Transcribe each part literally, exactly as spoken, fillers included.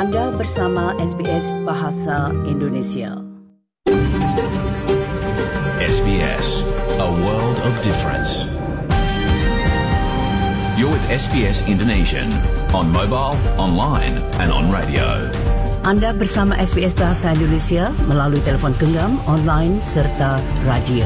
Anda bersama S B S Bahasa Indonesia. S B S, a world of difference. You're with S B S Indonesian on mobile, online and on radio. Anda bersama S B S Bahasa Indonesia melalui telefon genggam, online serta radio.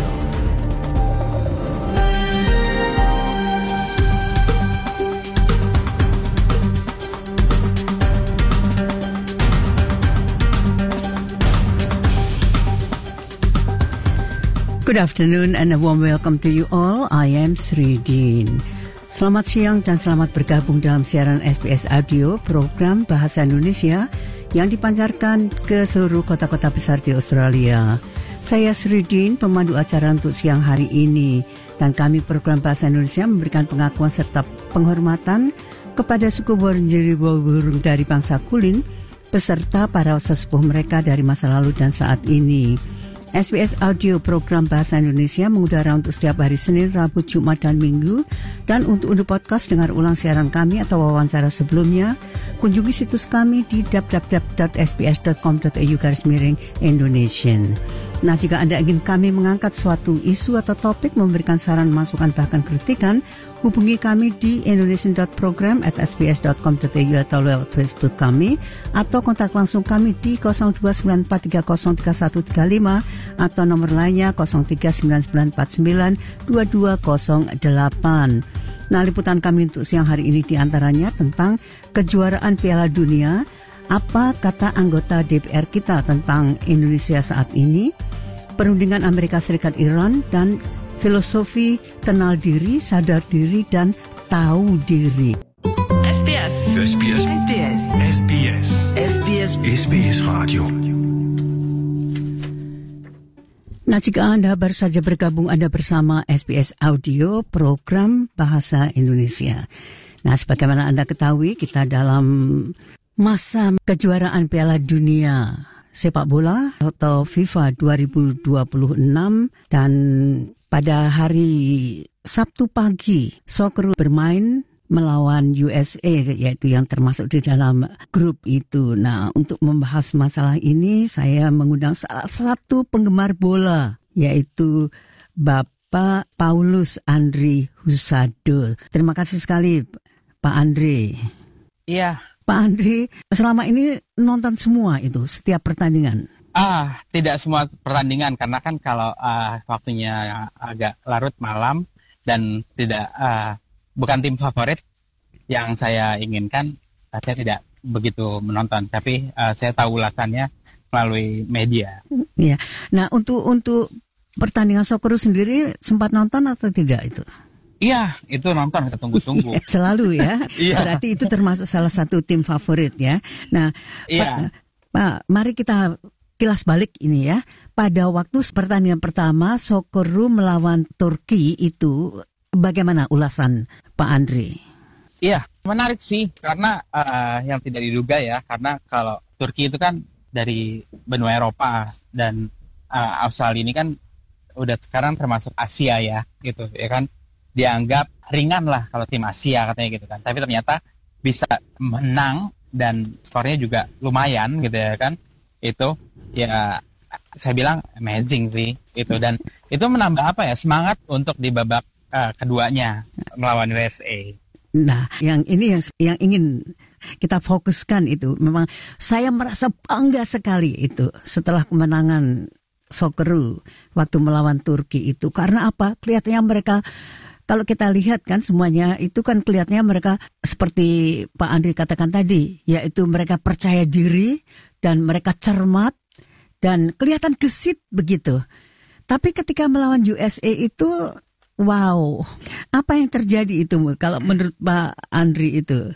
Good afternoon and a warm welcome to you all. I am Sri Dean. Selamat siang dan selamat bergabung dalam siaran S B S Audio program Bahasa Indonesia yang dipancarkan ke seluruh kota-kota besar di Australia. Saya Sri Dean, pemandu acara untuk siang hari ini. Dan kami program Bahasa Indonesia memberikan pengakuan serta penghormatan kepada suku Wurundjeri Woi-wurrung dari bangsa Kulin beserta para sesepuh mereka dari masa lalu dan saat ini. S B S Audio program Bahasa Indonesia mengudara untuk setiap hari Senin, Rabu, Jumat, dan Minggu. Dan untuk unduh podcast, dengar ulang siaran kami atau wawancara sebelumnya, kunjungi situs kami di w w w dot s b s dot com dot a u garis miring Indonesian. Nah, jika Anda ingin kami mengangkat suatu isu atau topik, memberikan saran, masukan, bahkan kritikan, hubungi kami di indonesian dot program at s b s dot com dot a u atau lewat Facebook kami, atau kontak langsung kami di nol dua sembilan empat tiga nol tiga satu tiga lima atau nomor lainnya nol tiga sembilan sembilan empat sembilan dua dua nol delapan. Nah, liputan kami untuk siang hari ini diantaranya tentang kejuaraan Piala Dunia, apa kata anggota D P R kita tentang Indonesia saat ini, perundingan Amerika Serikat Iran, dan filosofi kenal diri, sadar diri, dan tahu diri. S B S. S B S. S B S. S B S. S B S. S B S Radio. Nah, jika Anda baru saja bergabung, Anda bersama S B S Audio program Bahasa Indonesia. Nah, sebagaimana Anda ketahui, kita dalam masa kejuaraan Piala Dunia sepak bola atau FIFA dua ribu dua puluh enam, dan pada hari Sabtu pagi Socceroo bermain melawan U S A, yaitu yang termasuk di dalam grup itu. Nah, untuk membahas masalah ini saya mengundang salah satu penggemar bola, yaitu Bapak Paulus Andri Husado. Terima kasih sekali Pak Andri. Iya. Pak Andri, selama ini nonton semua itu, setiap pertandingan? Ah, tidak semua pertandingan, karena kan kalau uh, waktunya agak larut malam dan tidak uh, bukan tim favorit yang saya inginkan, saya tidak begitu menonton. Tapi uh, saya tahu ulasannya melalui media. Iya. Nah, untuk untuk pertandingan Socceroo sendiri sempat nonton atau tidak itu? Iya, itu nonton, kita tunggu-tunggu. Selalu ya. Iya. Berarti itu termasuk salah satu tim favorit ya. Nah, iya. Pak, Pak, mari kita kilas balik ini ya. Pada waktu pertandingan pertama Socceroo melawan Turki itu, bagaimana ulasan Pak Andri? Iya, menarik sih, karena uh, yang tidak diduga ya, karena kalau Turki itu kan dari benua Eropa dan uh, Australia ini kan udah sekarang termasuk Asia ya, gitu ya kan. Dianggap ringan lah kalau tim Asia katanya gitu kan. Tapi ternyata bisa menang dan skornya juga lumayan gitu ya kan. Itu ya saya bilang amazing sih itu, dan itu menambah apa ya, semangat untuk di babak uh, keduanya melawan U S A. Nah, yang ini yang yang ingin kita fokuskan itu, memang saya merasa bangga sekali itu setelah kemenangan Socceroo waktu melawan Turki itu. Karena apa? Kelihatannya mereka, kalau kita lihat kan semuanya itu kan kelihatannya mereka seperti Pak Andri katakan tadi, yaitu mereka percaya diri dan mereka cermat dan kelihatan gesit begitu. Tapi ketika melawan U S A itu, wow, apa yang terjadi itu kalau menurut Pak Andri itu?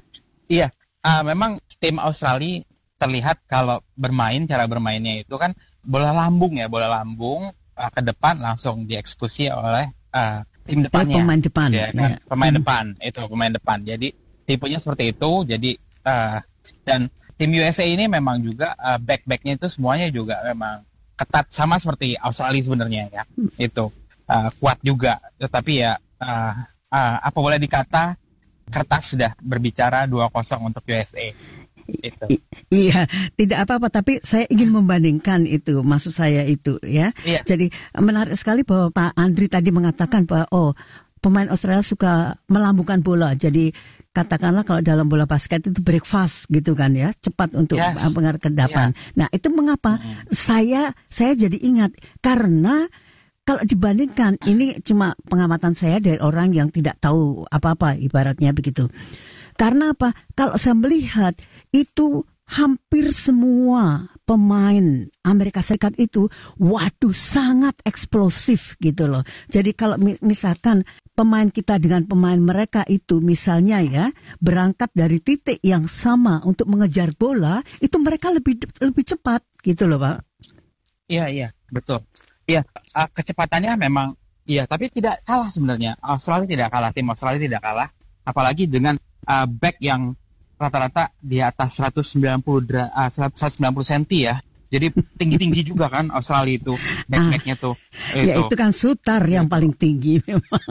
Iya, uh, memang tim Australia terlihat kalau bermain, cara bermainnya itu kan bola lambung ya, bola lambung uh, ke depan langsung dieksekusi oleh uh, tim depannya, pemain depan, ya, kan? ya. pemain hmm. depan itu pemain depan. Jadi tipenya seperti itu. Jadi uh, dan tim U S A ini memang juga uh, back-backnya itu semuanya juga memang ketat, sama seperti Australia sebenarnya ya. Hmm. Itu uh, kuat juga. Tetapi ya uh, uh, apa boleh dikata kertas sudah berbicara dua kosong untuk U S A. Itu. I- iya, tidak apa-apa. Tapi saya ingin membandingkan itu, maksud saya itu ya. Iya. Jadi menarik sekali bahwa Pak Andri tadi mengatakan bahwa oh pemain Australia suka melambungkan bola. Jadi katakanlah kalau dalam bola basket itu breakfast gitu kan ya, cepat untuk Yes. mengarah ke depan. Yeah. Nah itu mengapa Hmm. saya saya jadi ingat karena kalau dibandingkan ini cuma pengamatan saya dari orang yang tidak tahu apa-apa ibaratnya begitu. Karena apa? Kalau saya melihat itu hampir semua pemain Amerika Serikat itu, waduh sangat eksplosif gitu loh. Jadi kalau misalkan pemain kita dengan pemain mereka itu misalnya ya berangkat dari titik yang sama untuk mengejar bola, itu mereka lebih lebih cepat gitu loh Pak. Iya iya betul. Iya uh, kecepatannya memang iya tapi tidak kalah sebenarnya. Australia tidak kalah, tim Australia tidak kalah, apalagi dengan uh, back yang rata-rata di atas seratus sembilan puluh dra- uh, seratus sembilan puluh senti ya. Jadi tinggi-tinggi juga kan Australia itu back-backnya tuh. Itu. Ya itu kan Sutar yang itu. Paling tinggi memang.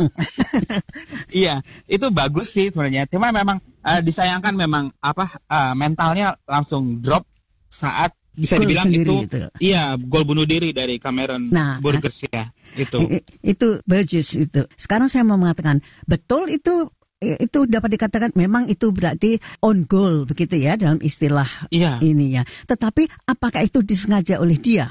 Iya, itu bagus sih sebenarnya. Cuma memang uh, disayangkan memang apa uh, mentalnya langsung drop saat bisa gol dibilang itu, itu iya gol bunuh diri dari Cameron nah, Burgess ya. Itu. Itu Burgess itu. Sekarang saya mau mengatakan betul itu itu dapat dikatakan memang itu berarti on goal begitu ya dalam istilah iya. ini ya. Tetapi apakah itu disengaja oleh dia?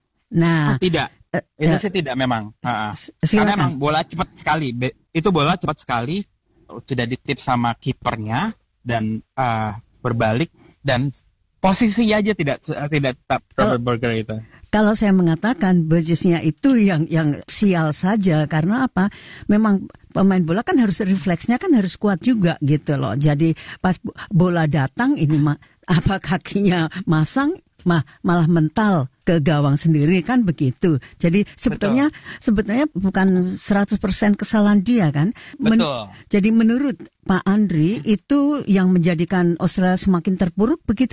Nah, oh, tidak. Uh, itu uh, sih tidak memang. Uh, karena memang bola cepat sekali. Itu bola cepat sekali, tidak ditip sama kipernya dan uh, berbalik dan posisi aja tidak tidak tetap Robert Burger itu. Kalau saya mengatakan Burgess-nya itu yang yang sial saja karena apa? Memang pemain bola kan harus refleksnya kan harus kuat juga gitu loh. Jadi pas bola datang ini ma- apa kakinya masang mah malah mental ke gawang sendiri kan begitu. Jadi sebetulnya Betul. sebetulnya bukan seratus persen kesalahan dia kan. Men- Betul. Jadi menurut Pak Andri itu yang menjadikan Australia semakin terpuruk begitu?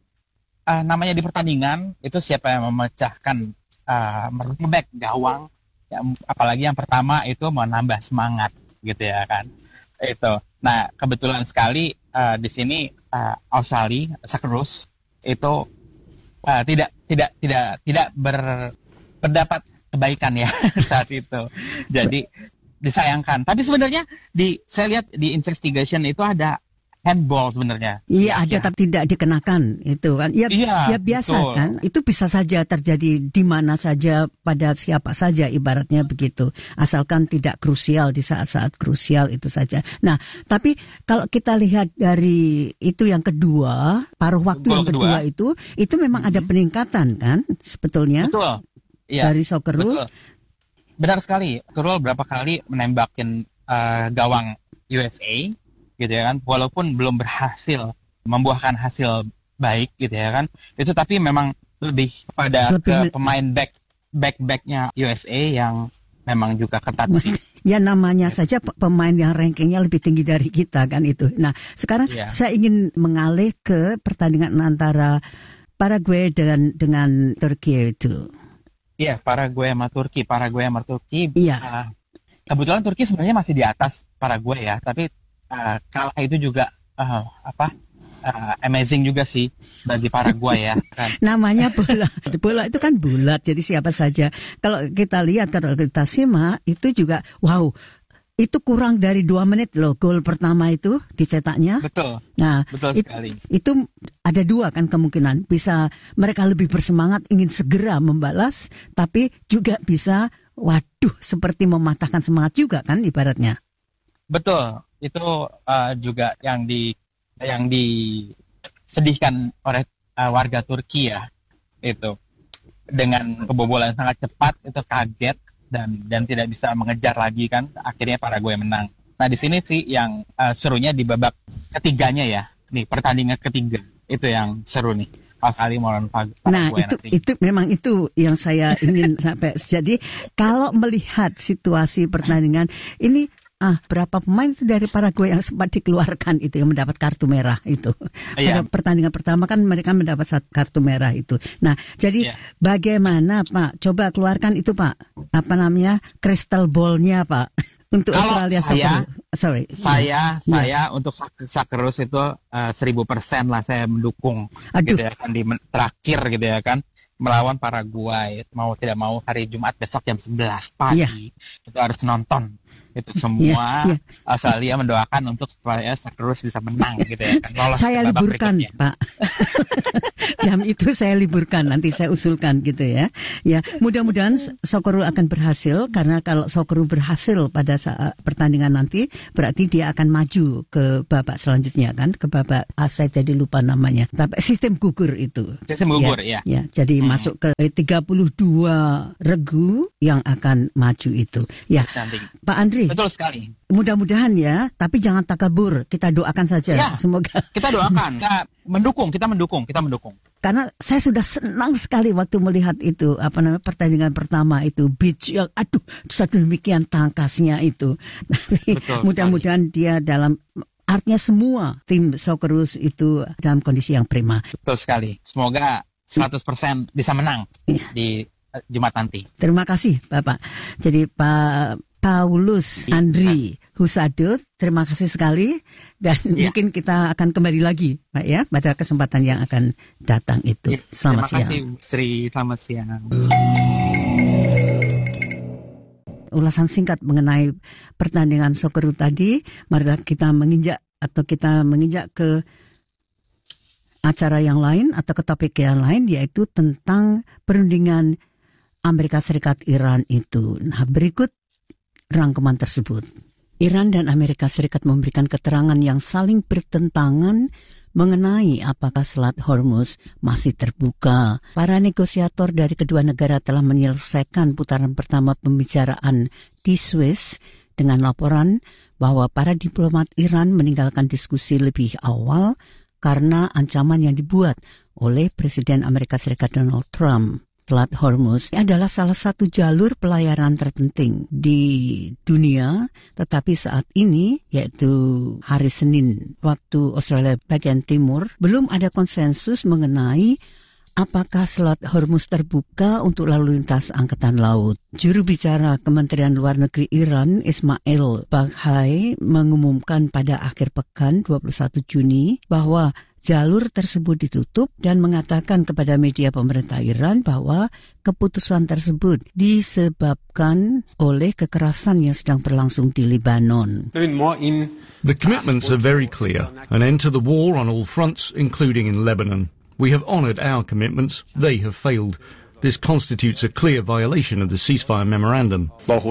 Uh, namanya di pertandingan itu siapa yang memecahkan uh, merubek gawang, ya, apalagi yang pertama itu menambah semangat gitu ya kan itu. Nah kebetulan sekali uh, di sini uh, Australia Socceroos itu uh, tidak tidak tidak tidak ber, berdapat kebaikan ya saat itu. Jadi disayangkan. Tapi sebenarnya di saya lihat di investigation itu ada handball sebenarnya. Iya ada ya. Tapi tidak dikenakan itu kan. Ya, iya, ya biasa betul. Kan. Itu bisa saja terjadi di mana saja pada siapa saja ibaratnya begitu. Asalkan tidak krusial di saat-saat krusial itu saja. Nah, tapi kalau kita lihat dari itu yang kedua, paruh waktu Gol yang kedua, kedua itu itu memang hmm. ada peningkatan kan sebetulnya. Betul. Iya. Dari Socceroos. Benar sekali. Socceroos berapa kali menembakin uh, gawang U S A gitu ya kan, walaupun belum berhasil membuahkan hasil baik gitu ya kan, itu tapi memang lebih pada lebih ke me- pemain back back backnya U S A yang memang juga ketat sih. Ya namanya ya. Saja pemain yang rankingnya lebih tinggi dari kita kan itu. Nah sekarang ya. Saya ingin mengalih ke pertandingan antara Paraguay dengan dengan Turki itu. Iya Paraguay sama Turki, Paraguay sama Turki. Iya. Uh, kebetulan Turki sebenarnya masih di atas Paraguay ya, tapi Uh, kalah itu juga uh, apa uh, amazing juga sih bagi Paraguay ya kan. Namanya bola, bola itu kan bulat jadi siapa saja. Kalau kita lihat kalau kita simak itu juga wow itu kurang dari dua menit loh gol pertama itu dicetaknya. Betul. Nah betul it, sekali. Itu ada dua kan kemungkinan bisa mereka lebih bersemangat ingin segera membalas tapi juga bisa waduh seperti mematahkan semangat juga kan ibaratnya. Betul. Itu uh, juga yang di yang disedihkan oleh uh, warga Turki ya itu dengan kebobolan sangat cepat itu kaget dan dan tidak bisa mengejar lagi kan akhirnya Paraguay menang. Nah di sini sih yang uh, serunya di babak ketiganya ya nih pertandingan ketiga itu yang seru nih. Australia melawan Paraguay. Nah itu nanti. Itu memang itu yang saya ingin sampai jadi kalau melihat situasi pertandingan ini. Ah, berapa pemain dari Paraguay yang sempat dikeluarkan itu yang mendapat kartu merah itu. Iya. Pada pertandingan pertama kan mereka mendapat satu kartu merah itu. Nah, jadi iya. Bagaimana Pak? Coba keluarkan itu Pak. Apa namanya? Crystal ball-nya Pak. untuk Kalau Australia saya, Soccer. Sorry. Saya, ya. saya ya. untuk Socceroos itu seribu persen lah saya mendukung. Aduh. Gitu ya kan di terakhir gitu ya kan melawan Paraguay. Mau tidak mau hari Jumat besok jam sebelas pagi ya. Itu harus nonton. Itu semua ya, ya. Australia mendoakan untuk supaya Socceroos bisa menang gitu ya kan. Lolos saya liburkan, Pak. Jam itu saya liburkan, nanti saya usulkan gitu ya. Ya, mudah-mudahan Socceroos akan berhasil, karena kalau Socceroos berhasil pada saat pertandingan nanti, berarti dia akan maju ke babak selanjutnya kan, ke babak ah, saya jadi lupa namanya. Tapi sistem gugur itu. Sistem gugur ya. Ya, ya jadi hmm. masuk ke tiga puluh dua regu yang akan maju itu. Ya. Nanti. Pak Andri, betul sekali. Mudah-mudahan ya, tapi jangan takabur. Kita doakan saja. Ya, semoga. Kita doakan. Kita mendukung, kita mendukung, kita mendukung. Karena saya sudah senang sekali waktu melihat itu, apa namanya, pertandingan pertama itu, beach yang, aduh, sedemikian tangkasnya itu. Betul, mudah-mudahan sekali. Dia dalam, artinya semua tim Socceroos itu dalam kondisi yang prima. Betul sekali. Semoga seratus persen bisa menang ya. Di Jumat nanti. Terima kasih, Bapak. Jadi Pak Paulus Andri Husado, terima kasih sekali, dan ya. Mungkin kita akan kembali lagi, Pak ya, pada kesempatan yang akan datang itu. Ya, selamat siang. Terima kasih, Sri. Selamat siang. Ulasan singkat mengenai pertandingan Socceroos tadi, marilah kita menginjak atau kita menginjak ke acara yang lain atau ke topik yang lain, yaitu tentang perundingan Amerika Serikat Iran itu. Nah, berikut rangkuman tersebut. Iran dan Amerika Serikat memberikan keterangan yang saling bertentangan mengenai apakah Selat Hormuz masih terbuka. Para negosiator dari kedua negara telah menyelesaikan putaran pertama pembicaraan di Swiss dengan laporan bahwa para diplomat Iran meninggalkan diskusi lebih awal karena ancaman yang dibuat oleh Presiden Amerika Serikat Donald Trump. Selat Hormuz adalah salah satu jalur pelayaran terpenting di dunia, tetapi saat ini, yaitu hari Senin waktu Australia bagian timur, belum ada konsensus mengenai apakah Selat Hormuz terbuka untuk lalu lintas angkatan laut. Juru bicara Kementerian Luar Negeri Iran, Ismail Baghai, mengumumkan pada akhir pekan dua puluh satu Juni bahwa jalur tersebut ditutup dan mengatakan kepada media pemerintah Iran bahwa keputusan tersebut disebabkan oleh kekerasan yang sedang berlangsung di Lebanon. The commitments are very clear. An end to the war on all fronts, including in Lebanon. We have honoured our commitments. They have failed. This constitutes a clear violation of the ceasefire memorandum.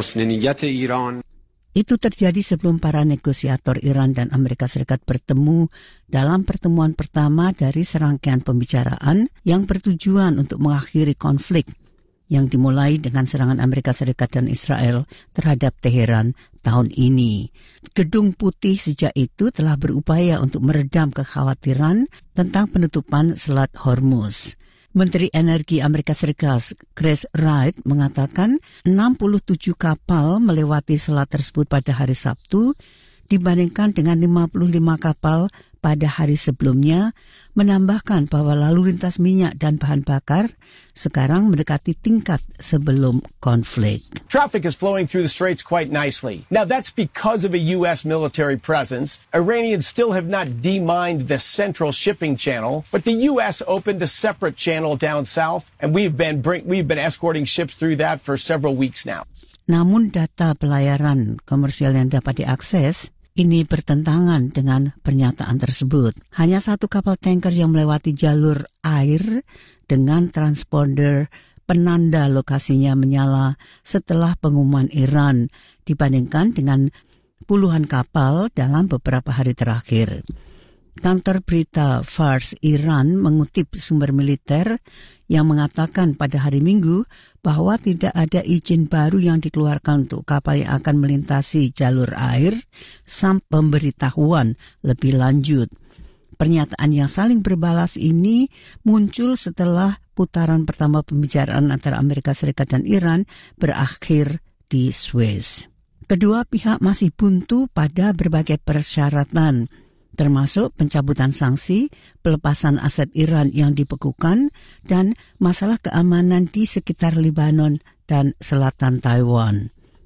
Itu terjadi sebelum para negosiator Iran dan Amerika Serikat bertemu dalam pertemuan pertama dari serangkaian pembicaraan yang bertujuan untuk mengakhiri konflik yang dimulai dengan serangan Amerika Serikat dan Israel terhadap Teheran tahun ini. Gedung Putih sejak itu telah berupaya untuk meredam kekhawatiran tentang penutupan Selat Hormuz. Menteri Energi Amerika Serikat Chris Wright mengatakan enam puluh tujuh kapal melewati selat tersebut pada hari Sabtu dibandingkan dengan lima puluh lima kapal pada hari sebelumnya, menambahkan bahwa lalu lintas minyak dan bahan bakar sekarang mendekati tingkat sebelum konflik. Traffic is flowing through the straits quite nicely. Now that's because of a U S military presence. Iranians still have not demined the central shipping channel, but the U S opened a separate channel down south, and we've been bring, we've been escorting ships through that for several weeks now. Namun data pelayaran komersial yang dapat diakses ini bertentangan dengan pernyataan tersebut. Hanya satu kapal tanker yang melewati jalur air dengan transponder penanda lokasinya menyala setelah pengumuman Iran dibandingkan dengan puluhan kapal dalam beberapa hari terakhir. Kantor berita Fars Iran mengutip sumber militer yang mengatakan pada hari Minggu bahwa tidak ada izin baru yang dikeluarkan untuk kapal yang akan melintasi jalur air sampai pemberitahuan lebih lanjut. Pernyataan yang saling berbalas ini muncul setelah putaran pertama pembicaraan antara Amerika Serikat dan Iran berakhir di Swiss. Kedua pihak masih buntu pada berbagai persyaratan, termasuk pencabutan sanksi, pelepasan aset Iran yang dibekukan, dan masalah keamanan di sekitar Lebanon dan selatan Taiwan.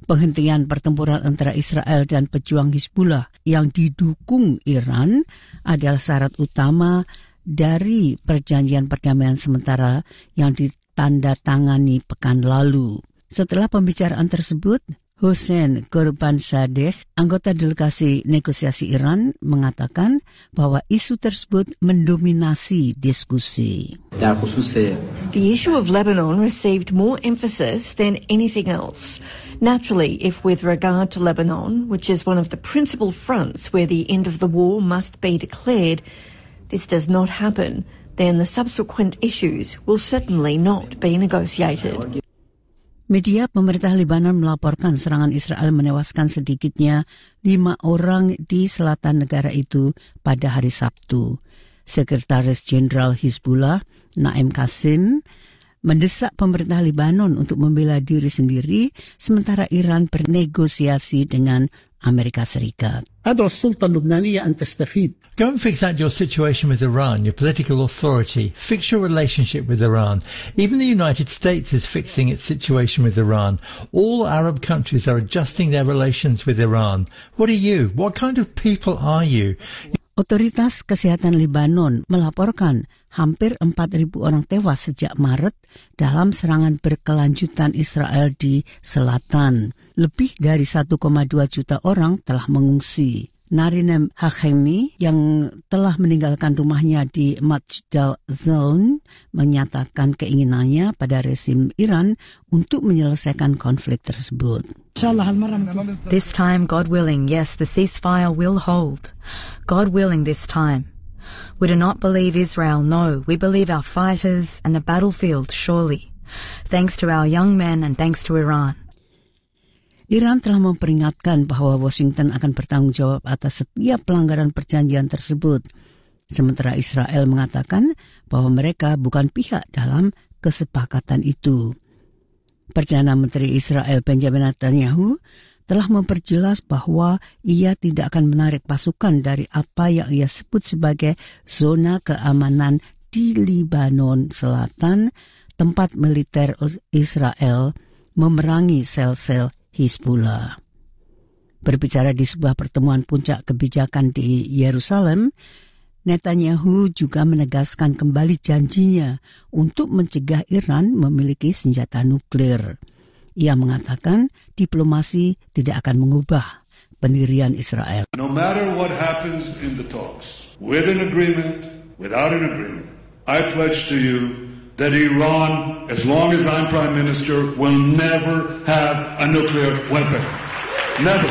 Penghentian pertempuran antara Israel dan pejuang Hizbullah yang didukung Iran adalah syarat utama dari perjanjian perdamaian sementara yang ditandatangani pekan lalu. Setelah pembicaraan tersebut, Hossein Ghorbanzadeh, anggota delegasi negosiasi Iran, mengatakan bahwa isu tersebut mendominasi diskusi. The issue of Lebanon received more emphasis than anything else. Naturally, if with regard to Lebanon, which is one of the principal fronts where the end of the war must be declared, this does not happen, then the subsequent issues will certainly not be negotiated. Media pemerintah Lebanon melaporkan serangan Israel menewaskan sedikitnya lima orang di selatan negara itu pada hari Sabtu. Sekretaris Jenderal Hizbullah, Naim Qasim, mendesak pemerintah Lebanon untuk membela diri sendiri sementara Iran bernegosiasi dengan Amerika Serikat. أدعو السلطة اللبنانية أن تستفيد. Go and fix out your situation with Iran, your political authority. Fix your relationship with Iran. Even the United States is fixing its situation with Iran. All Arab countries are adjusting their relations with Iran. What are you? What kind of people are you? Otoritas Kesehatan Lebanon melaporkan hampir empat ribu orang tewas sejak Maret dalam serangan berkelanjutan Israel di selatan. Lebih dari satu koma dua juta orang telah mengungsi. Narinem Hachemi yang telah meninggalkan rumahnya di Majdal Zone menyatakan keinginannya pada rezim Iran untuk menyelesaikan konflik tersebut. This time, God willing, yes, the ceasefire will hold. God willing this time. We do not believe Israel, no. We believe our fighters and the battlefield, surely. Thanks to our young men and thanks to Iran. Iran telah memperingatkan bahwa Washington akan bertanggung jawab atas setiap pelanggaran perjanjian tersebut. Sementara Israel mengatakan bahwa mereka bukan pihak dalam kesepakatan itu. Perdana Menteri Israel Benjamin Netanyahu telah memperjelas bahwa ia tidak akan menarik pasukan dari apa yang ia sebut sebagai zona keamanan di Lebanon Selatan, tempat militer Israel memerangi sel-sel Hizbullah. Berbicara di sebuah pertemuan puncak kebijakan di Yerusalem, Netanyahu juga menegaskan kembali janjinya untuk mencegah Iran memiliki senjata nuklir. Ia mengatakan diplomasi tidak akan mengubah pendirian Israel. No matter what happens in the talks, with an agreement, without an agreement, I pledge to you that Iran, as long as I'm Prime Minister, will never have a nuclear weapon. Never.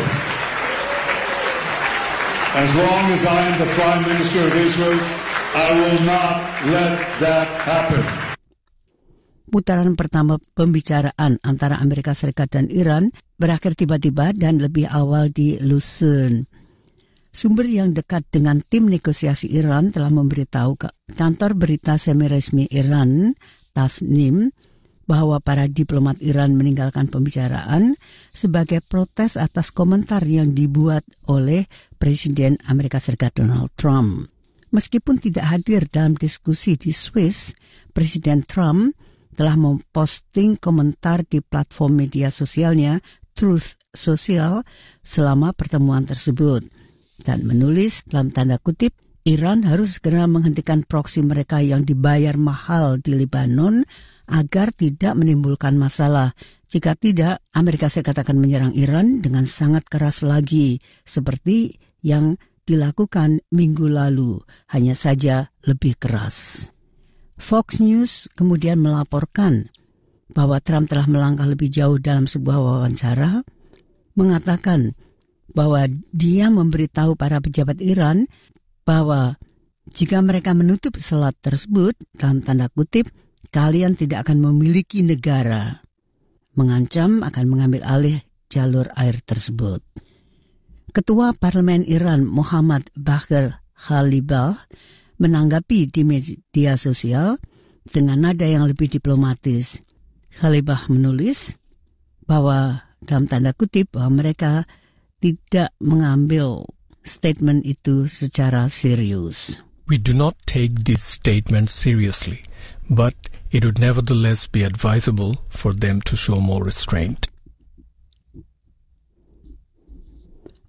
As long as I'm the Prime Minister of Israel, I will not let that happen. Putaran pertama pembicaraan antara Amerika Serikat dan Iran berakhir tiba-tiba dan lebih awal di Lucerne. Sumber yang dekat dengan tim negosiasi Iran telah memberitahu ke kantor berita semi-resmi Iran, Tasnim, bahwa para diplomat Iran meninggalkan pembicaraan sebagai protes atas komentar yang dibuat oleh Presiden Amerika Serikat Donald Trump. Meskipun tidak hadir dalam diskusi di Swiss, Presiden Trump telah memposting komentar di platform media sosialnya Truth Social selama pertemuan tersebut. Dan menulis dalam tanda kutip, Iran harus segera menghentikan proksi mereka yang dibayar mahal di Lebanon agar tidak menimbulkan masalah. Jika tidak, Amerika Serikat akan menyerang Iran dengan sangat keras lagi, seperti yang dilakukan minggu lalu, hanya saja lebih keras. Fox News kemudian melaporkan bahwa Trump telah melangkah lebih jauh dalam sebuah wawancara, mengatakan bahwa dia memberitahu para pejabat Iran bahwa jika mereka menutup selat tersebut, dalam tanda kutip, kalian tidak akan memiliki negara. Mengancam akan mengambil alih jalur air tersebut. Ketua Parlemen Iran Muhammad Bagher Khalibaf menanggapi di media sosial dengan nada yang lebih diplomatis. Khalibaf menulis bahwa dalam tanda kutip bahwa mereka tidak mengambil statement itu secara serius. We do not take this statement seriously, but it would nevertheless be advisable for them to show more restraint.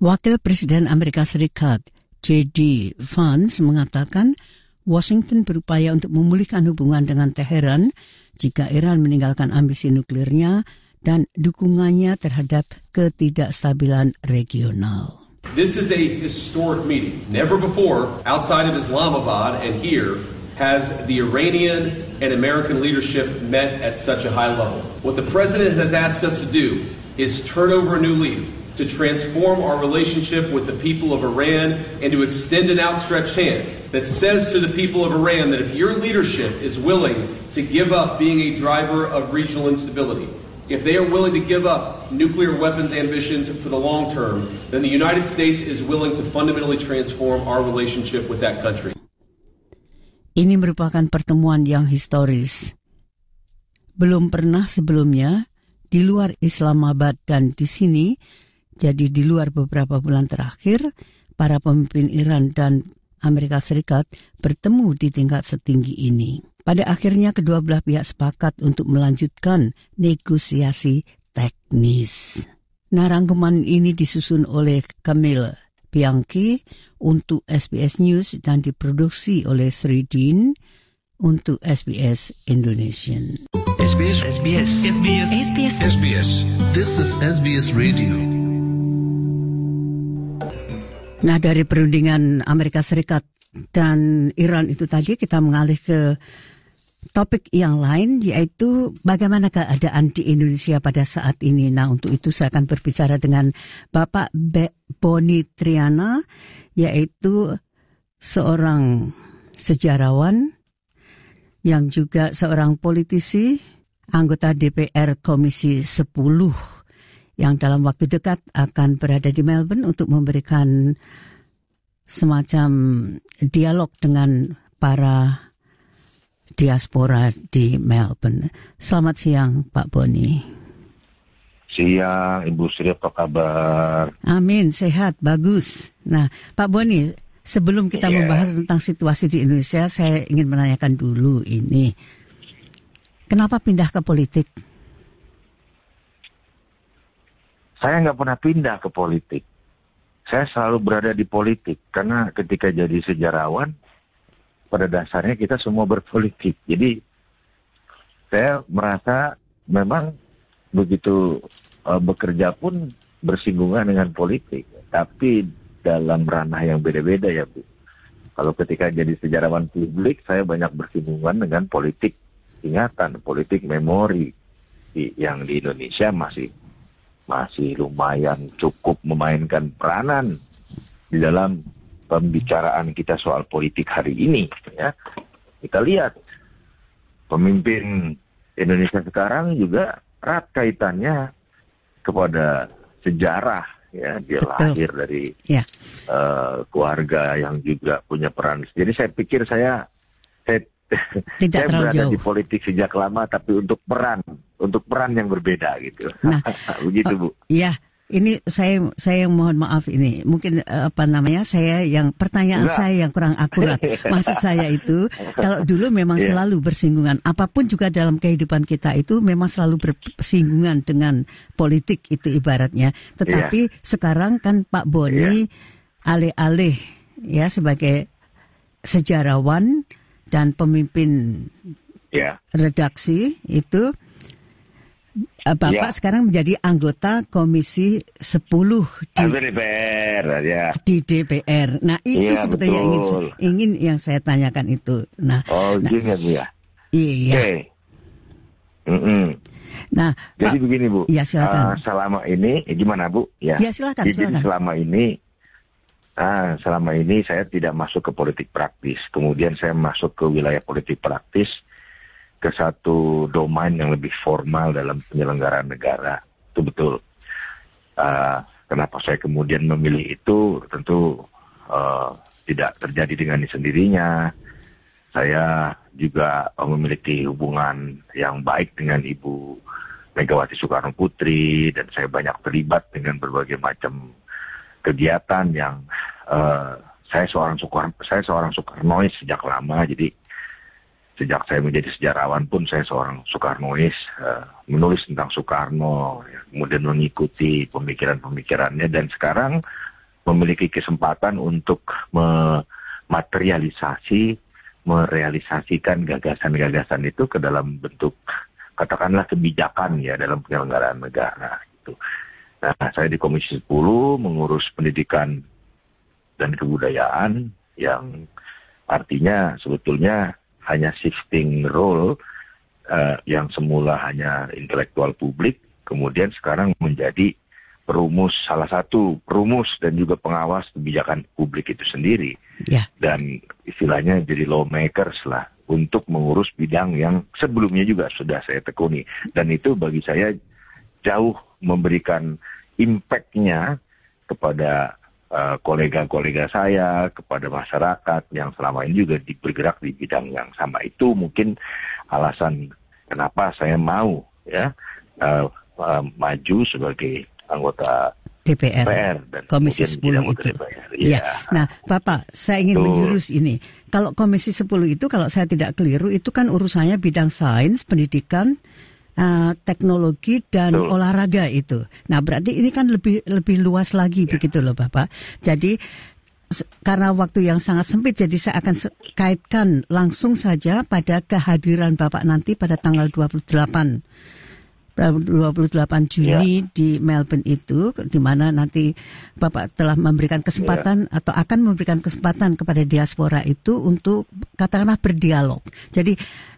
Wakil Presiden Amerika Serikat J D Vance mengatakan Washington berupaya untuk memulihkan hubungan dengan Teheran jika Iran meninggalkan ambisi nuklirnya dan dukungannya terhadap ketidakstabilan regional. This is a historic meeting. Never before, outside of Islamabad and here, has the Iranian and American leadership met at such a high level. What the president has asked us to do is turn over a new leaf, to transform our relationship with the people of Iran and to extend an outstretched hand that says to the people of Iran that if your leadership is willing to give up being a driver of regional instability, if they are willing to give up nuclear weapons ambitions for the long term, then the United States is willing to fundamentally transform our relationship with that country. Ini merupakan pertemuan yang historis. Belum pernah sebelumnya di luar Islamabad dan di sini, jadi di luar beberapa bulan terakhir, para pemimpin Iran dan Amerika Serikat bertemu di tingkat setinggi ini. Pada akhirnya kedua belah pihak sepakat untuk melanjutkan negosiasi teknis. Nah, rangkuman ini disusun oleh Camille Bianchi untuk S B S News dan diproduksi oleh Sri Dean untuk S B S Indonesian. S B S S B S S B S S B S S B S This is S B S Radio. Nah, dari perundingan Amerika Serikat dan Iran itu tadi kita mengalih ke topik yang lain, yaitu bagaimana keadaan di Indonesia pada saat ini. Nah, untuk itu saya akan berbicara dengan Bapak Be- Boni Triana, yaitu seorang sejarawan yang juga seorang politisi, anggota D P R Komisi sepuluh, yang dalam waktu dekat akan berada di Melbourne untuk memberikan semacam dialog dengan para diaspora di Melbourne. Selamat siang, Pak Boni. Siang, Ibu Sri, apa kabar? Amin, sehat, bagus. Nah, Pak Boni, sebelum kita yeah. membahas tentang situasi di Indonesia, saya ingin menanyakan dulu ini. Kenapa pindah ke politik? Saya nggak pernah pindah ke politik. Saya selalu berada di politik, karena ketika jadi sejarawan, pada dasarnya kita semua berpolitik. Jadi saya merasa memang begitu uh, bekerja pun bersinggungan dengan politik. Tapi dalam ranah yang beda-beda ya Bu. Kalau ketika jadi sejarawan publik, saya banyak bersinggungan dengan politik ingatan, politik memori di, yang di Indonesia masih masih lumayan cukup memainkan peranan di dalam pembicaraan kita soal politik hari ini, ya. Kita lihat pemimpin Indonesia sekarang juga erat kaitannya kepada sejarah, ya. Dia Betul. lahir dari ya. uh, keluarga yang juga punya peran. Jadi saya pikir saya saya, Tidak saya berada jauh. di politik sejak lama, tapi untuk peran, untuk peran yang berbeda gitu. Nah, begitu Bu. Iya. Ini saya saya mohon maaf ini mungkin apa namanya saya yang pertanyaan Enggak. saya yang kurang akurat. Maksud saya itu kalau dulu memang yeah. selalu bersinggungan, apapun juga dalam kehidupan kita itu memang selalu bersinggungan dengan politik itu ibaratnya. Tetapi yeah. sekarang kan Pak Boni yeah. alih-alih ya sebagai sejarawan dan pemimpin yeah. redaksi itu, Bapak ya. sekarang menjadi anggota Komisi sepuluh di D P R, ya. Di D P R. Nah, itu ya, sebetulnya ingin ingin yang saya tanyakan itu. Nah, oh, nah, gini ya. Iya. Okay. Mm-hmm. Nah, jadi Pak, begini Bu. Ya, silakan. Uh, selama ini eh, gimana Bu? Ya. Ya, silakan, jadi silakan. selama ini ah, selama ini saya tidak masuk ke politik praktis. Kemudian saya masuk ke wilayah politik praktis, ke satu domain yang lebih formal dalam penyelenggaraan negara. Itu betul. Uh, kenapa saya kemudian memilih itu, tentu uh, tidak terjadi dengan sendirinya. Saya juga memiliki hubungan yang baik dengan Ibu Megawati Soekarno Putri, dan saya banyak terlibat dengan berbagai macam kegiatan yang uh, saya seorang Soekarno, saya seorang Soekarnois sejak lama. Jadi sejak saya menjadi sejarawan pun saya seorang Soekarnois, uh, menulis tentang Soekarno, ya, kemudian mengikuti pemikiran-pemikirannya, dan sekarang memiliki kesempatan untuk mematerialisasi, merealisasikan gagasan-gagasan itu ke dalam bentuk katakanlah kebijakan ya dalam penyelenggaraan negara gitu. Nah, saya di Komisi sepuluh mengurus pendidikan dan kebudayaan yang artinya sebetulnya hanya shifting role uh, yang semula hanya intelektual publik, kemudian sekarang menjadi perumus, salah satu perumus dan juga pengawas kebijakan publik itu sendiri. Yeah. Dan istilahnya jadi lawmakers lah untuk mengurus bidang yang sebelumnya juga sudah saya tekuni. Dan itu bagi saya jauh memberikan impact-nya kepada uh, kolega-kolega saya, kepada masyarakat yang selama ini juga bergerak di bidang yang sama. Itu mungkin alasan kenapa saya mau ya uh, uh, maju sebagai anggota D P R, D P R dan Komisi sepuluh itu. Ya. Ya. Nah, Bapak, saya ingin Tuh. menjurus ini. Kalau Komisi sepuluh itu, kalau saya tidak keliru, itu kan urusannya bidang sains, pendidikan, uh, teknologi, dan Tuh. olahraga itu. Nah, berarti ini kan lebih lebih luas lagi, ya. begitu loh, Bapak. Jadi, karena waktu yang sangat sempit, jadi saya akan kaitkan langsung saja pada kehadiran Bapak nanti pada tanggal dua puluh delapan Juni yeah. di Melbourne itu, di mana nanti Bapak telah memberikan kesempatan yeah. atau akan memberikan kesempatan kepada diaspora itu untuk katakanlah berdialog. Jadi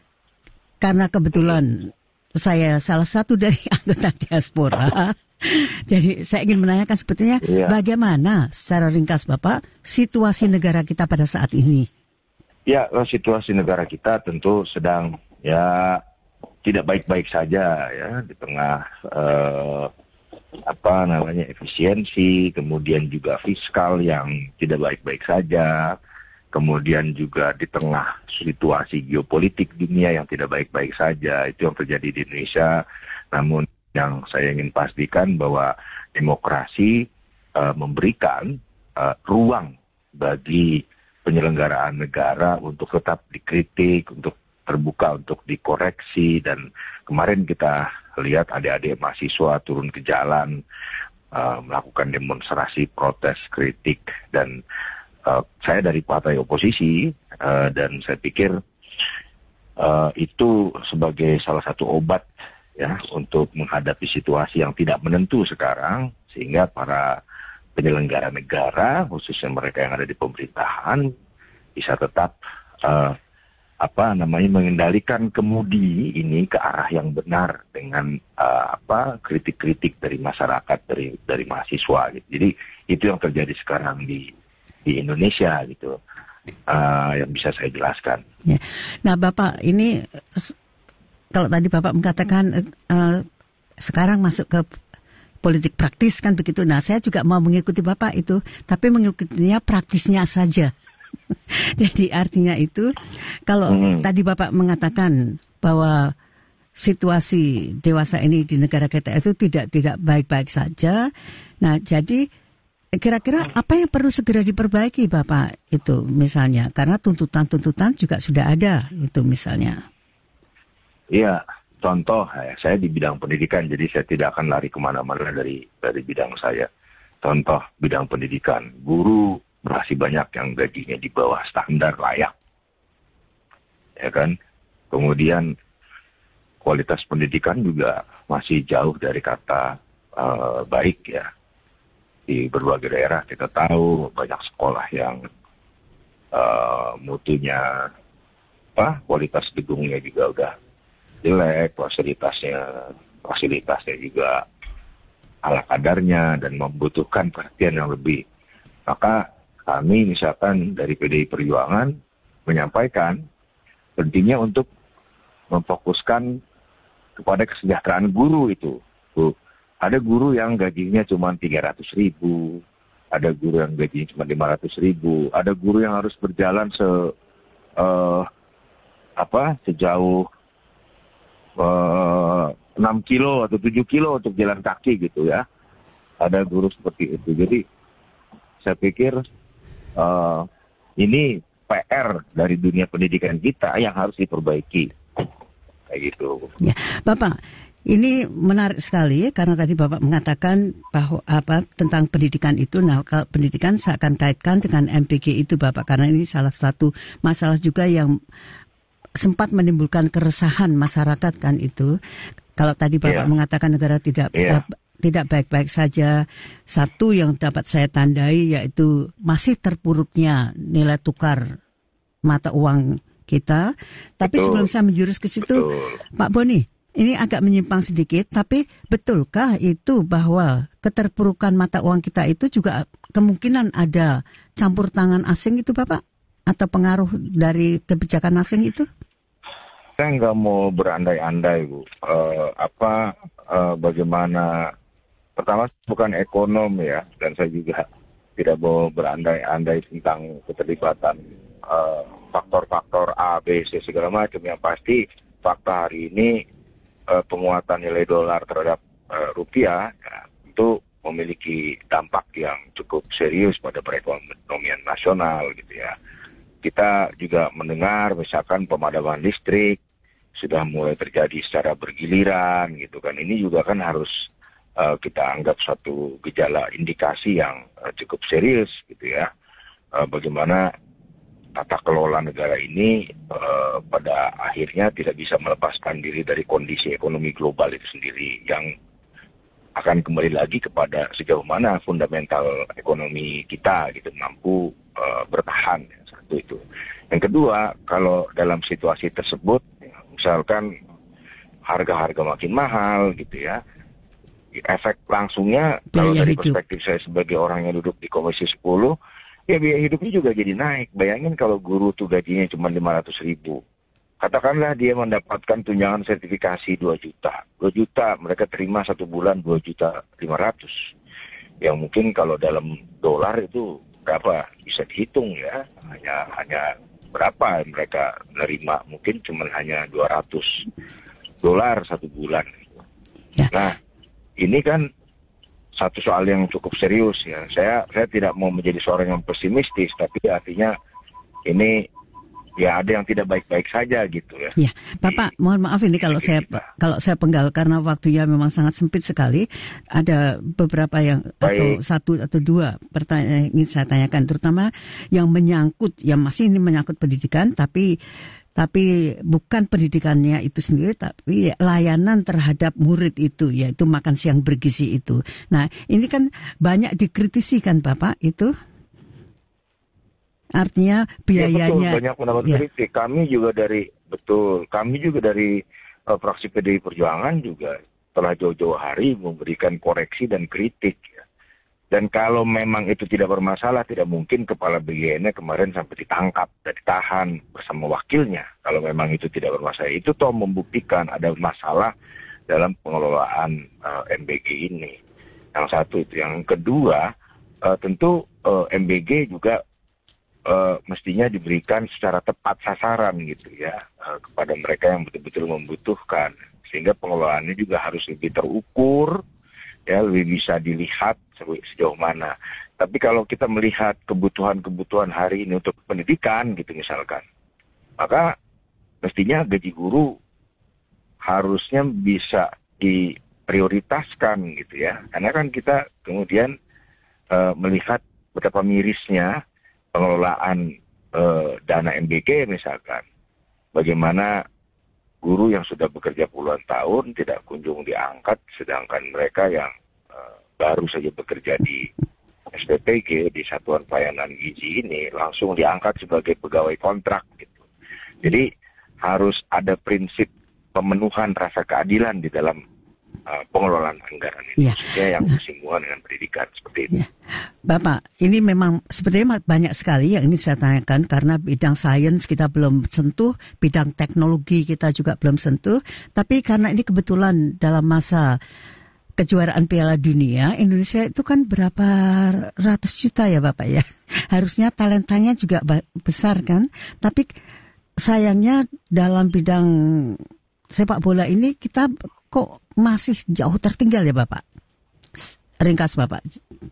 karena kebetulan saya salah satu dari anggota diaspora, jadi saya ingin menanyakan sebetulnya yeah. bagaimana secara ringkas Bapak situasi negara kita pada saat ini? Ya, situasi negara kita tentu sedang ya tidak baik-baik saja ya di tengah eh, apa namanya efisiensi, kemudian juga fiskal yang tidak baik-baik saja, kemudian juga di tengah situasi geopolitik dunia yang tidak baik-baik saja. Itu yang terjadi di Indonesia. Namun yang saya ingin pastikan bahwa demokrasi eh, memberikan eh, ruang bagi penyelenggaraan negara untuk tetap dikritik, untuk terbuka untuk dikoreksi, dan kemarin kita lihat adik-adik mahasiswa turun ke jalan uh, melakukan demonstrasi protes kritik, dan uh, saya dari partai oposisi uh, dan saya pikir uh, itu sebagai salah satu obat ya untuk menghadapi situasi yang tidak menentu sekarang, sehingga para penyelenggara negara khususnya mereka yang ada di pemerintahan bisa tetap uh, apa namanya mengendalikan kemudi ini ke arah yang benar dengan uh, apa kritik-kritik dari masyarakat, dari dari mahasiswa gitu. Jadi itu yang terjadi sekarang di di Indonesia gitu, uh, yang bisa saya jelaskan. Ya. Nah, Bapak ini kalau tadi Bapak mengatakan uh, sekarang masuk ke politik praktis kan begitu. Nah, saya juga mau mengikuti Bapak itu, tapi mengikutinya praktisnya saja. Jadi artinya itu kalau hmm. tadi Bapak mengatakan bahwa situasi dewasa ini di negara kita itu tidak tidak baik-baik saja. Nah, jadi kira-kira apa yang perlu segera diperbaiki Bapak itu misalnya, karena tuntutan-tuntutan juga sudah ada itu misalnya. Iya, contoh saya di bidang pendidikan, jadi saya tidak akan lari kemana-mana dari dari bidang saya. Contoh bidang pendidikan, guru masih banyak yang gajinya di bawah standar layak, ya kan. Kemudian kualitas pendidikan juga masih jauh dari kata uh, baik ya. Di berbagai daerah kita tahu banyak sekolah yang uh, mutunya apa, kualitas gedungnya juga udah jelek, fasilitasnya fasilitasnya juga ala kadarnya dan membutuhkan perhatian yang lebih. Maka kami misalkan dari P D I Perjuangan menyampaikan pentingnya untuk memfokuskan kepada kesejahteraan guru itu. Tuh, ada guru yang gajinya cuma tiga ratus ribu, ada guru yang gajinya cuma lima ratus ribu, ada guru yang harus berjalan se uh, apa sejauh uh, enam kilo atau tujuh kilo untuk jalan kaki gitu ya. Ada guru seperti itu. Jadi saya pikir Uh, ini P R dari dunia pendidikan kita yang harus diperbaiki, kayak gitu. Ya, Bapak, Ini menarik sekali karena tadi Bapak mengatakan bahwa apa tentang pendidikan itu. Nah, kalau pendidikan saya akan kaitkan dengan M P G itu Bapak, karena ini salah satu masalah juga yang sempat menimbulkan keresahan masyarakat kan itu. Kalau tadi Bapak yeah. mengatakan negara tidak yeah. uh, tidak baik-baik saja, satu yang dapat saya tandai yaitu masih terpuruknya nilai tukar mata uang kita. Tapi Betul. sebelum saya menjurus ke situ, Betul. Pak Boni, ini agak menyimpang sedikit, tapi betulkah itu bahwa keterpurukan mata uang kita itu juga kemungkinan ada campur tangan asing itu Bapak? Atau pengaruh dari kebijakan asing itu? Saya nggak mau berandai-andai Bu. Uh, apa, uh, bagaimana, pertama bukan ekonom ya, dan saya juga tidak mau berandai-andai tentang keterlibatan uh, faktor-faktor A, B, C, segala macam. Yang pasti fakta hari ini Uh, penguatan nilai dolar terhadap uh, rupiah ya, itu memiliki dampak yang cukup serius pada perekonomian nasional gitu ya. Kita juga mendengar misalkan pemadaman listrik sudah mulai terjadi secara bergiliran gitu kan. Ini juga kan harus uh, kita anggap satu gejala indikasi yang uh, cukup serius gitu ya. Uh, bagaimana tata kelola negara ini uh, pada akhirnya tidak bisa melepaskan diri dari kondisi ekonomi global itu sendiri, yang akan kembali lagi kepada sejauh mana fundamental ekonomi kita gitu mampu uh, bertahan. Satu itu. Yang kedua, kalau dalam situasi tersebut misalkan harga-harga makin mahal gitu ya, efek langsungnya kalau dari perspektif saya sebagai orang yang duduk di Komisi sepuluh, ya biaya hidupnya juga jadi naik. Bayangin kalau guru tuh gajinya cuma lima ratus ribu. Katakanlah dia mendapatkan tunjangan sertifikasi dua juta. dua juta mereka terima satu bulan dua juta lima ratus. Yang mungkin kalau dalam dolar itu berapa? Bisa dihitung ya. Hanya hanya berapa mereka menerima? Mungkin cuma hanya dua ratus dolar satu bulan. Ya. Nah, ini kan satu soal yang cukup serius ya. Saya saya tidak mau menjadi seorang yang pesimistis, tapi artinya ini ya ada yang tidak baik-baik saja gitu ya. Ya, Bapak, mohon maaf ini kalau saya kita. kalau saya penggal karena waktunya memang sangat sempit sekali. Ada beberapa yang baik. Atau satu atau dua pertanyaan yang ingin saya tanyakan, terutama yang menyangkut, yang masih ini menyangkut pendidikan, tapi tapi bukan pendidikannya itu sendiri, tapi layanan terhadap murid itu, yaitu makan siang bergizi itu. Nah, ini kan banyak dikritisi kan Bapak itu? Artinya biayanya... Ya, betul, banyak pendapat ya. kritik. Kami juga dari, betul, kami juga dari uh, fraksi P D I Perjuangan juga telah jauh-jauh hari memberikan koreksi dan kritik. Ya. Dan kalau memang itu tidak bermasalah, tidak mungkin Kepala B G N kemarin sampai ditangkap dan ditahan bersama wakilnya. Kalau memang itu tidak bermasalah, itu toh membuktikan ada masalah dalam pengelolaan uh, M B G ini. Yang satu itu. Yang kedua, uh, tentu uh, M B G juga uh, mestinya diberikan secara tepat sasaran gitu ya, uh, kepada mereka yang betul-betul membutuhkan. Sehingga pengelolaannya juga harus lebih terukur, ya, lebih bisa dilihat sejauh mana. Tapi kalau kita melihat kebutuhan-kebutuhan hari ini untuk pendidikan gitu misalkan, maka mestinya gaji guru harusnya bisa diprioritaskan gitu ya. Karena kan kita kemudian uh, melihat betapa mirisnya pengelolaan uh, dana M B G misalkan. Bagaimana guru yang sudah bekerja puluhan tahun tidak kunjung diangkat, sedangkan mereka yang uh, baru saja bekerja di S P P G, di Satuan Pelayanan Gizi ini, langsung diangkat sebagai pegawai kontrak gitu. Jadi harus ada prinsip pemenuhan rasa keadilan di dalam uh, pengelolaan anggaran ini. Ya. Ya, yang bersinggungan dengan pendidikan seperti itu. Ya. Bapak, ini memang sebenarnya banyak sekali yang ini saya tanyakan karena bidang sains kita belum sentuh, bidang teknologi kita juga belum sentuh. Tapi karena ini kebetulan dalam masa kejuaraan Piala Dunia, Indonesia itu kan berapa ratus juta ya Bapak ya. Harusnya talentanya juga besar kan. Tapi sayangnya dalam bidang sepak bola ini kita kok masih jauh tertinggal ya Bapak. Ringkas Bapak.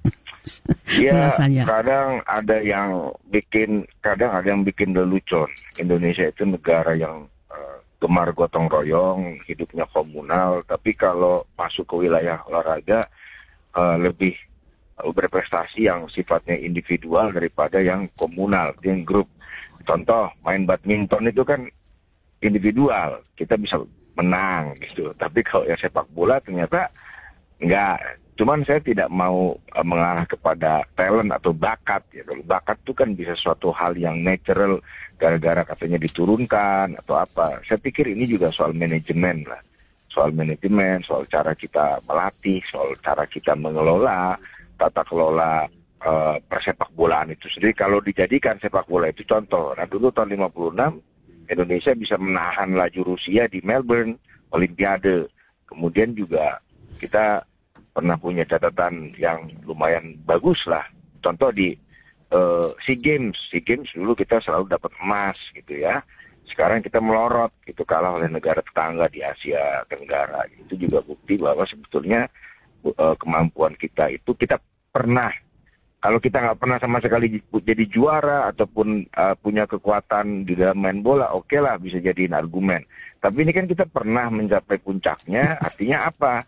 Ya, Mulasannya. Kadang ada yang bikin, kadang ada yang bikin lelucon. Indonesia itu negara yang uh, gemar gotong royong, hidupnya komunal. Tapi kalau masuk ke wilayah olahraga uh, lebih uh, berprestasi yang sifatnya individual daripada yang komunal, yang grup. Contoh, main badminton itu kan individual, kita bisa menang gitu. Tapi kalau yang sepak bola ternyata enggak. Cuman saya tidak mau uh, mengarah kepada talent atau bakat. Ya. Bakat itu kan bisa suatu hal yang natural, gara-gara katanya diturunkan atau apa. Saya pikir ini juga soal manajemen lah. Soal manajemen, soal cara kita melatih, soal cara kita mengelola, tata kelola uh, persepak bolaan itu sendiri. Kalau dijadikan sepak bola itu contoh, nah dulu tahun lima puluh enam, Indonesia bisa menahan laju Rusia di Melbourne, Olimpiade. Kemudian juga kita pernah punya catatan yang lumayan bagus lah. Contoh di uh, SEA Games. SEA Games dulu kita selalu dapat emas gitu ya. Sekarang kita melorot gitu, kalah oleh negara tetangga di Asia Tenggara. Itu juga bukti bahwa sebetulnya uh, kemampuan kita itu kita pernah. Kalau kita nggak pernah sama sekali jadi juara ataupun uh, punya kekuatan di dalam main bola, oke okay lah bisa jadiin argumen. Tapi ini kan kita pernah mencapai puncaknya, artinya apa?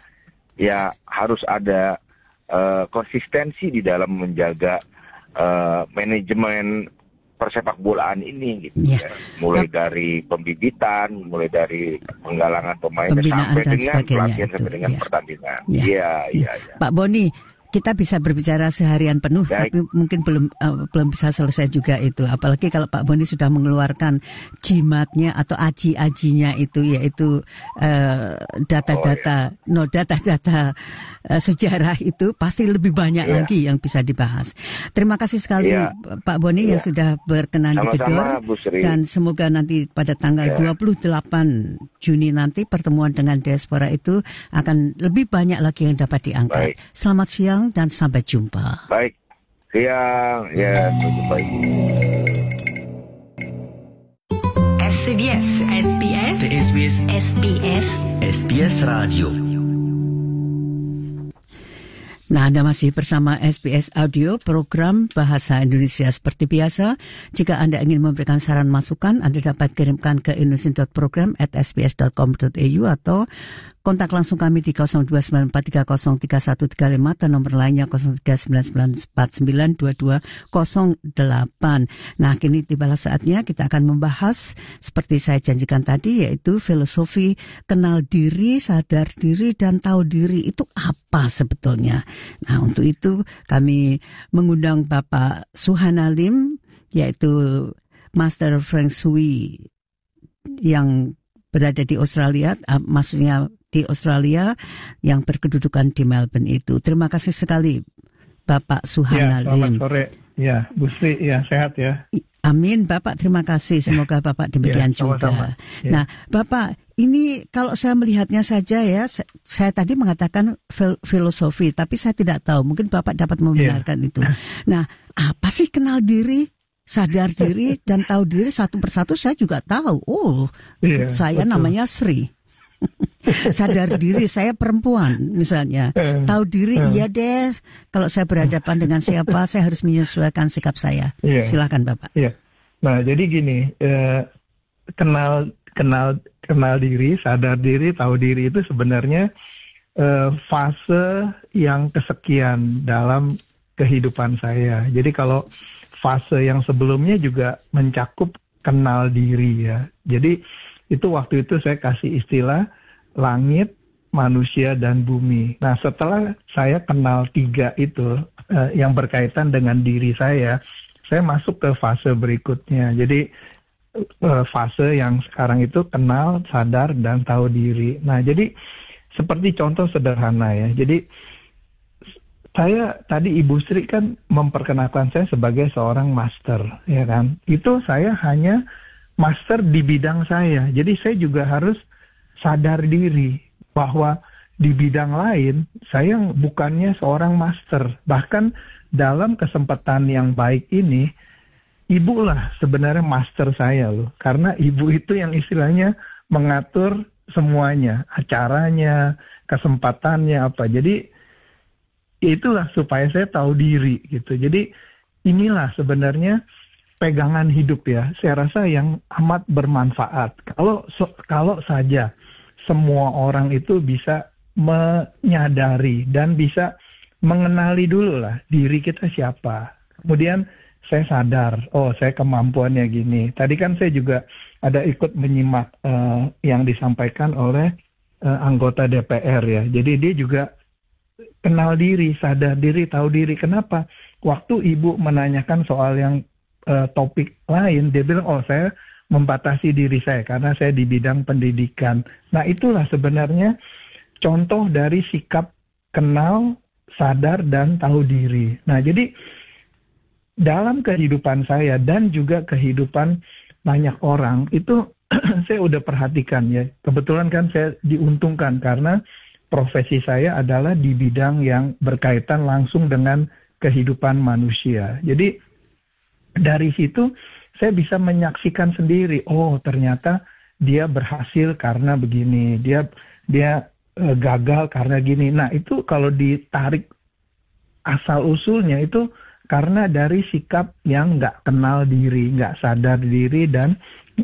Ya harus ada uh, konsistensi di dalam menjaga uh, manajemen persepak bolaan ini gitu ya. Ya. Mulai ya. dari pembibitan, mulai dari penggalangan pemain sampai dengan pelatihan sampai dengan ya. pertandingan. Iya, iya, iya. Ya. Pak Boni, kita bisa berbicara seharian penuh, Baik. tapi mungkin belum uh, belum bisa selesai juga itu. Apalagi kalau Pak Boni sudah mengeluarkan jimatnya atau aji-ajinya itu, yaitu uh, data-data, oh, ya. no data-data uh, sejarah itu pasti lebih banyak yeah. lagi yang bisa dibahas. Terima kasih sekali yeah. Pak Boni yeah. yang sudah berkenan di Gedor, dan semoga nanti pada tanggal yeah. dua puluh delapan Juni nanti pertemuan dengan diaspora itu akan lebih banyak lagi yang dapat diangkat. Baik. Selamat siang dan sampai jumpa. Baik, siang, ya, sampai jumpa. S B S, S B S, S B S, S B S, S B S Radio. Nah, Anda masih bersama S B S Audio, program Bahasa Indonesia. Seperti biasa, jika Anda ingin memberikan saran masukan, Anda dapat kirimkan ke indonesian dot program at s b s dot com dot a u atau kontak langsung kami di nol dua sembilan empat tiga nol tiga satu tiga lima atau nomor lainnya nol tiga sembilan sembilan empat sembilan dua dua nol delapan. Nah, kini tibalah saatnya kita akan membahas seperti saya janjikan tadi, yaitu filosofi kenal diri, sadar diri, dan tahu diri itu apa sebetulnya. Nah, untuk itu kami mengundang Bapak Suhana Lim, yaitu Master Feng Shui yang berada di Australia, uh, maksudnya di Australia yang berkedudukan di Melbourne itu. Terima kasih sekali Bapak Suhana ya, Lim. Selamat sore. Ya, Bu Sri, ya sehat ya. Amin, Bapak, terima kasih. Semoga ya. Bapak demikian ya, juga. Ya. Nah, Bapak, ini kalau saya melihatnya saja ya, saya tadi mengatakan fil- filosofi, tapi saya tidak tahu. Mungkin Bapak dapat membenarkan ya. itu. Nah, apa sih kenal diri? Sadar diri dan tahu diri satu persatu saya juga tahu. Oh, yeah, saya betul. Namanya Sri. Sadar diri saya perempuan misalnya. Uh, tahu diri uh, iya deh. Kalau saya berhadapan dengan siapa saya harus menyesuaikan sikap saya. Yeah, Silakan Bapak. Iya. Yeah. Nah jadi gini, eh, kenal kenal kenal diri, sadar diri, tahu diri itu sebenarnya eh, fase yang kesekian dalam kehidupan saya. Jadi kalau fase yang sebelumnya juga mencakup kenal diri ya. Jadi itu waktu itu saya kasih istilah langit, manusia, dan bumi. Nah setelah saya kenal tiga itu eh, yang berkaitan dengan diri saya, saya masuk ke fase berikutnya. Jadi eh, fase yang sekarang itu kenal, sadar, dan tahu diri. Nah jadi seperti contoh sederhana ya. Jadi saya tadi Ibu Sri kan memperkenalkan saya sebagai seorang master, ya kan? Itu saya hanya master di bidang saya. Jadi saya juga harus sadar diri bahwa di bidang lain saya bukannya seorang master. Bahkan dalam kesempatan yang baik ini, Ibu lah sebenarnya master saya loh. Karena Ibu itu yang istilahnya mengatur semuanya, acaranya, kesempatannya apa. Jadi itulah supaya saya tahu diri gitu. Jadi inilah sebenarnya pegangan hidup ya. Saya rasa yang amat bermanfaat. Kalau so, kalau saja semua orang itu bisa menyadari dan bisa mengenali dulu lah diri kita siapa. Kemudian saya sadar, oh saya kemampuannya gini. Tadi kan saya juga ada ikut menyimak uh, yang disampaikan oleh uh, anggota D P R ya. Jadi dia juga kenal diri, sadar diri, tahu diri. Kenapa? Waktu ibu menanyakan soal yang uh, topik lain, dia bilang, oh saya membatasi diri saya karena saya di bidang pendidikan. Nah itulah sebenarnya contoh dari sikap kenal, sadar, dan tahu diri. Nah jadi dalam kehidupan saya dan juga kehidupan banyak orang itu saya udah perhatikan ya. Kebetulan kan saya diuntungkan karena profesi saya adalah di bidang yang berkaitan langsung dengan kehidupan manusia. Jadi dari situ saya bisa menyaksikan sendiri, oh ternyata dia berhasil karena begini, dia dia e, gagal karena gini. Nah itu kalau ditarik asal usulnya itu karena dari sikap yang nggak kenal diri, nggak sadar diri, dan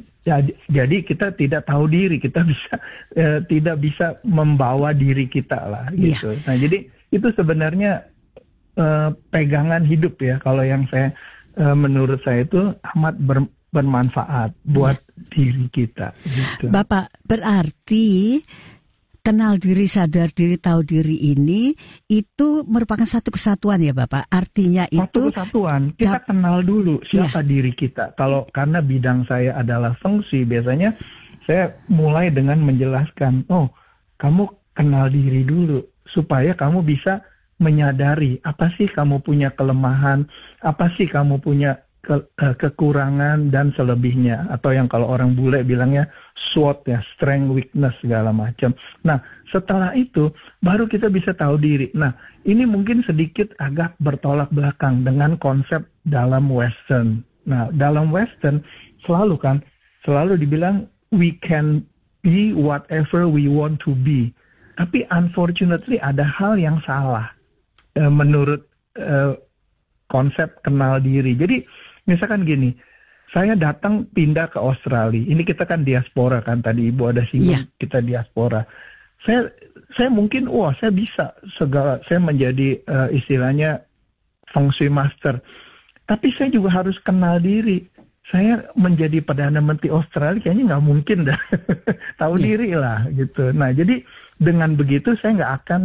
jadi kita tidak tahu diri, kita bisa e, tidak bisa membawa diri kita lah gitu. Yeah. Nah jadi itu sebenarnya e, pegangan hidup ya. Kalau yang saya e, menurut saya itu amat ber, bermanfaat buat yeah. diri kita. Gitu. Bapak, berarti kenal diri, sadar diri, tahu diri ini itu merupakan satu kesatuan ya Bapak. Artinya itu satu kesatuan. Kita da- kenal dulu siapa ya. diri kita. Kalau karena bidang saya adalah fungsi, biasanya saya mulai dengan menjelaskan, oh kamu kenal diri dulu supaya kamu bisa menyadari apa sih kamu punya kelemahan, apa sih kamu punya ke, uh, kekurangan dan selebihnya, atau yang kalau orang bule bilangnya SWOT ya, strength, weakness, segala macam. Nah setelah itu baru kita bisa tahu diri. Nah ini mungkin sedikit agak bertolak belakang dengan konsep dalam Western. Nah dalam Western selalu kan selalu dibilang we can be whatever we want to be. Tapi unfortunately ada hal yang salah uh, menurut uh, konsep kenal diri. Jadi misalkan gini, saya datang pindah ke Australia. Ini kita kan diaspora kan, tadi Ibu ada singgung yeah. kita diaspora. Saya saya mungkin wah saya bisa segala saya menjadi uh, istilahnya feng shui master. Tapi saya juga harus kenal diri. Saya menjadi Perdana Menteri Australia kayaknya nggak mungkin dah. Tahu yeah. diri lah gitu. Nah jadi dengan begitu saya nggak akan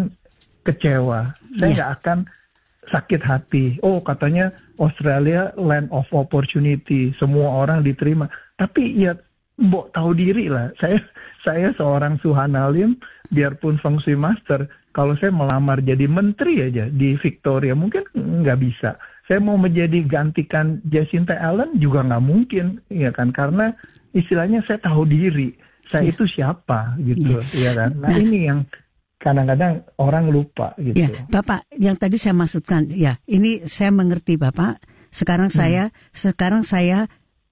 kecewa. Saya nggak yeah. akan sakit hati. Oh katanya Australia land of opportunity, semua orang diterima. Tapi ya mbok tahu diri lah. Saya saya seorang Suhanalim, biarpun feng shui master, kalau saya melamar jadi menteri aja di Victoria mungkin nggak bisa. Saya mau menjadi gantikan Jacinta Allen juga nggak mungkin, ya kan? Karena istilahnya saya tahu diri. Saya ya. itu siapa gitu, ya, ya kan? Nah, nah ini yang kadang-kadang orang lupa gitu. Ya, Bapak, yang tadi saya maksudkan, ya, ini saya mengerti Bapak. Sekarang hmm. saya, sekarang saya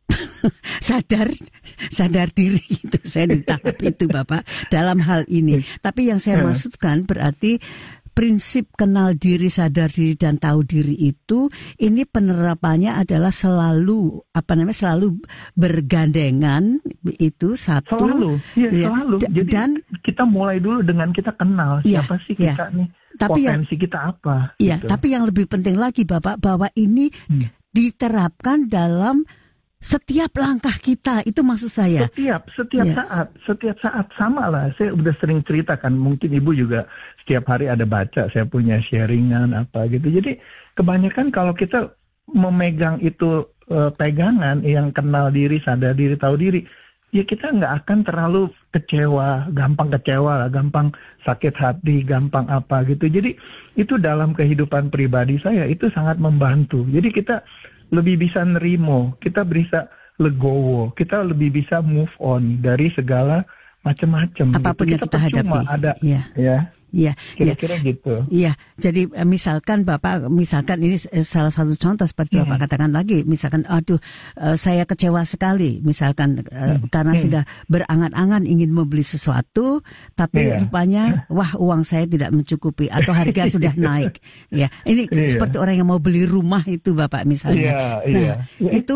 sadar, sadar diri itu. Saya di tahap itu Bapak dalam hal ini. Tapi yang saya maksudkan berarti prinsip kenal diri, sadar diri, dan tahu diri itu, ini penerapannya adalah selalu, apa namanya, selalu bergandengan, itu satu. Selalu, iya ya, selalu. D- Jadi dan, kita mulai dulu dengan kita kenal ya, siapa sih kita ya. nih, tapi potensi yang, kita apa. Iya, gitu. Tapi yang lebih penting lagi Bapak, bahwa ini hmm. diterapkan dalam setiap langkah kita, itu maksud saya. Setiap, setiap ya. saat, setiap saat sama lah. Saya udah sering ceritakan, mungkin Ibu juga setiap hari ada baca, saya punya sharingan apa gitu. Jadi kebanyakan kalau kita memegang itu uh, pegangan yang kenal diri, sadar diri, tahu diri, ya kita nggak akan terlalu kecewa, gampang kecewa lah, gampang sakit hati, gampang apa gitu. Jadi itu dalam kehidupan pribadi saya itu sangat membantu. Jadi kita lebih bisa nerimo, kita bisa legowo, kita lebih bisa move on dari segala macam-macam. Apapun gitu. yang kita, kita hadapi. Ada, ya. ya. Iya, kira-kira ya. gitu. Iya, jadi misalkan Bapak, misalkan ini salah satu contoh seperti hmm. Bapak katakan lagi, misalkan, aduh, uh, saya kecewa sekali, misalkan uh, hmm. karena hmm. sudah berangan-angan ingin membeli sesuatu, tapi yeah. rupanya, wah uang saya tidak mencukupi atau harga sudah naik. Ya, ini yeah. seperti orang yang mau beli rumah itu Bapak misalnya. Yeah, nah, yeah. itu yeah.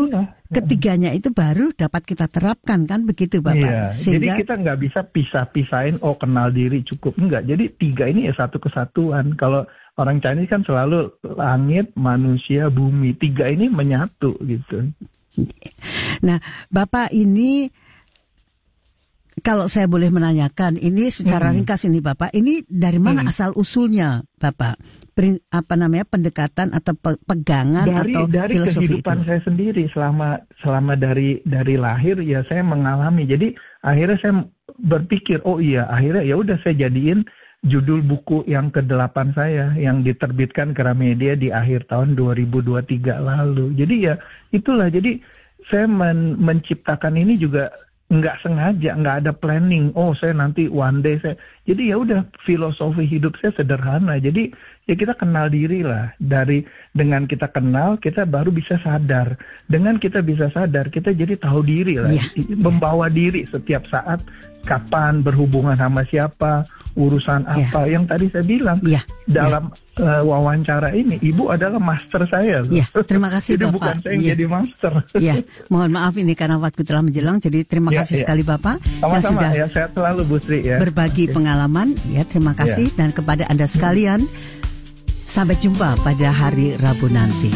ketiganya itu baru dapat kita terapkan, kan begitu Bapak? Iya, Sehingga... jadi kita nggak bisa pisah-pisahin, oh kenal diri cukup. Enggak, jadi tiga ini ya satu kesatuan. Kalau orang Chinese kan selalu langit, manusia, bumi. Tiga ini menyatu gitu. Nah, Bapak ini, kalau saya boleh menanyakan, ini secara Mm-mm. ringkas ini Bapak, ini dari mana Mm. asal usulnya Bapak? Perin, apa namanya, pendekatan atau pe- pegangan dari atau dari filosofi kehidupan itu? saya sendiri selama selama dari dari lahir ya saya mengalami. Jadi akhirnya saya berpikir, oh iya, akhirnya ya udah saya jadiin judul buku yang kedelapan saya yang diterbitkan Gramedia di akhir tahun dua ribu dua puluh tiga lalu. Jadi ya itulah, jadi saya men- menciptakan ini juga nggak sengaja, nggak ada planning. Oh saya nanti one day saya. Jadi ya udah, filosofi hidup saya sederhana. Jadi ya kita kenal diri lah. Dari dengan kita kenal, kita baru bisa sadar. Dengan kita bisa sadar, kita jadi tahu diri lah. Ya. Membawa diri setiap saat, kapan berhubungan sama siapa, urusan apa. Yang tadi saya bilang ya. dalam ya. uh, wawancara ini, Ibu adalah master saya. Loh. Ya, terima kasih jadi Bapak. bukan saya yang ya. jadi master. Ya, mohon maaf ini karena waktu telah menjelang. Jadi terima Ya, kasih ya. sekali Bapak Sama-sama, yang sudah ya, sehat selalu Bu Sri ya. berbagi Ya. pengalaman. Ya, terima kasih. Dan kepada Anda sekalian, sampai jumpa pada hari Rabu nanti.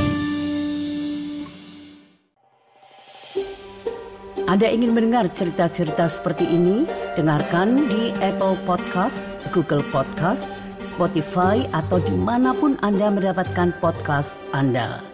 Anda ingin mendengar cerita-cerita seperti ini? Dengarkan di Apple Podcast, Google Podcast, Spotify, atau dimanapun Anda mendapatkan podcast Anda.